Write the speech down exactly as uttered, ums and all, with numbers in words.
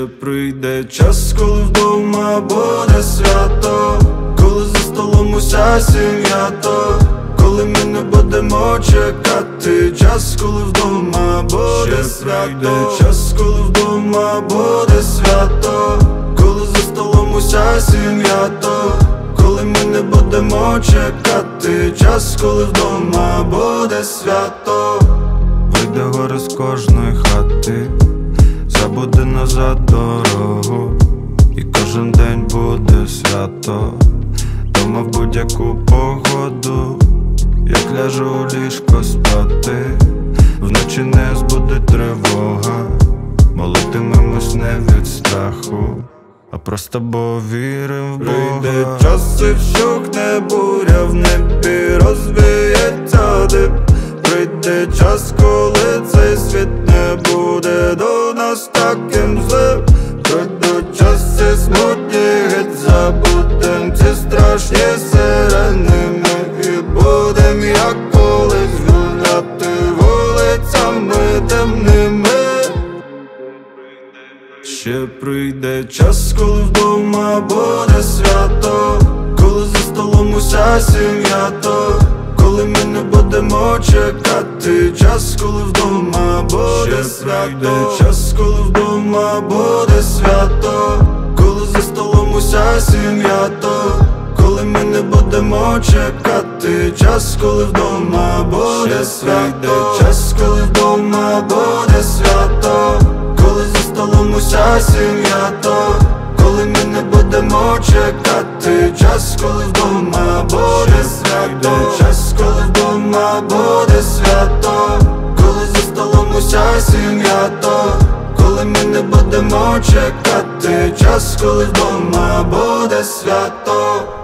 прийде час, коли вдома буде свято, коли за столом уся сім'я, то коли ми не будемо чекати. Час, коли вдома буде свято, прийде час, коли вдома буде свято, коли за столом уся сім'я, то коли ми не будемо чекати. Час, коли вдома буде свято. Вийде гори з кожної хати, забуде назад дорогу, і кожен день буде свято, дома в будь-яку погоду. Як ляжу у ліжко спати, вночі не збудить тривога, молитимемось не від страху, а просто бо вірим в Бога. Прийде час і вщухне буря, в небі розвіється дим. Прийде час, коли цей світ не буде до нас таким злим. Прийде час, і смутні геть забудем ці страшні сирени. Ми і будем, як колись, гуляти вулицями темними. Ще прийде час, коли вдома буде свято, коли за столом уся сім'я, то коли ми не будемо чекати. Час, коли вдома буде свято, час, коли вдома буде свято, коли за столом уся сім'я, то коли ми не будемо чекати. Час, коли вдома буде свято, час, коли вдома буде свято, коли за столом уся сім'я, то коли ми не будемо чекати. Час, коли вдома буде свято, час, коли вдома буде свято, коли за столом уся сім'я, то коли ми не будемо чекати. Час, коли вдома буде свято.